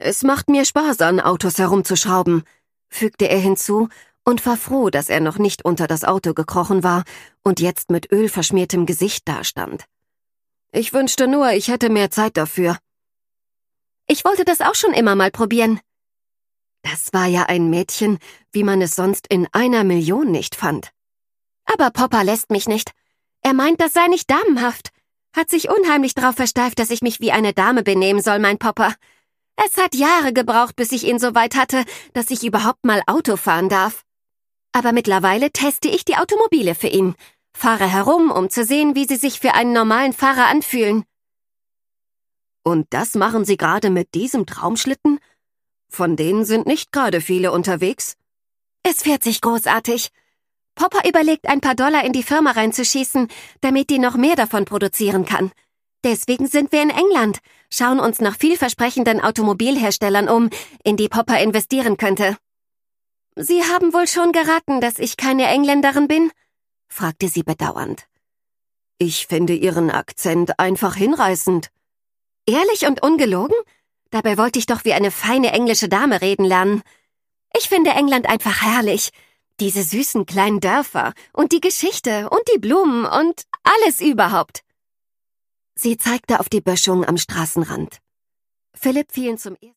Es macht mir Spaß, an Autos herumzuschrauben, fügte er hinzu und war froh, dass er noch nicht unter das Auto gekrochen war und jetzt mit ölverschmiertem Gesicht dastand. Ich wünschte nur, ich hätte mehr Zeit dafür. Ich wollte das auch schon immer mal probieren. Das war ja ein Mädchen, wie man es sonst in 1.000.000 nicht fand. Aber Papa lässt mich nicht. Er meint, das sei nicht damenhaft. Hat sich unheimlich darauf versteift, dass ich mich wie eine Dame benehmen soll, mein Papa. Es hat Jahre gebraucht, bis ich ihn so weit hatte, dass ich überhaupt mal Auto fahren darf. Aber mittlerweile teste ich die Automobile für ihn, fahre herum, um zu sehen, wie sie sich für einen normalen Fahrer anfühlen. Und das machen Sie gerade mit diesem Traumschlitten? Von denen sind nicht gerade viele unterwegs. Es fährt sich großartig. Papa überlegt, ein paar Dollar in die Firma reinzuschießen, damit die noch mehr davon produzieren kann. Deswegen sind wir in England, schauen uns nach vielversprechenden Automobilherstellern um, in die Papa investieren könnte. Sie haben wohl schon geraten, dass ich keine Engländerin bin? Fragte sie bedauernd. Ich finde Ihren Akzent einfach hinreißend. Ehrlich und ungelogen? Dabei wollte ich doch wie eine feine englische Dame reden lernen. Ich finde England einfach herrlich. Diese süßen kleinen Dörfer und die Geschichte und die Blumen und alles überhaupt. Sie zeigte auf die Böschung am Straßenrand. Philipp fielen zum ersten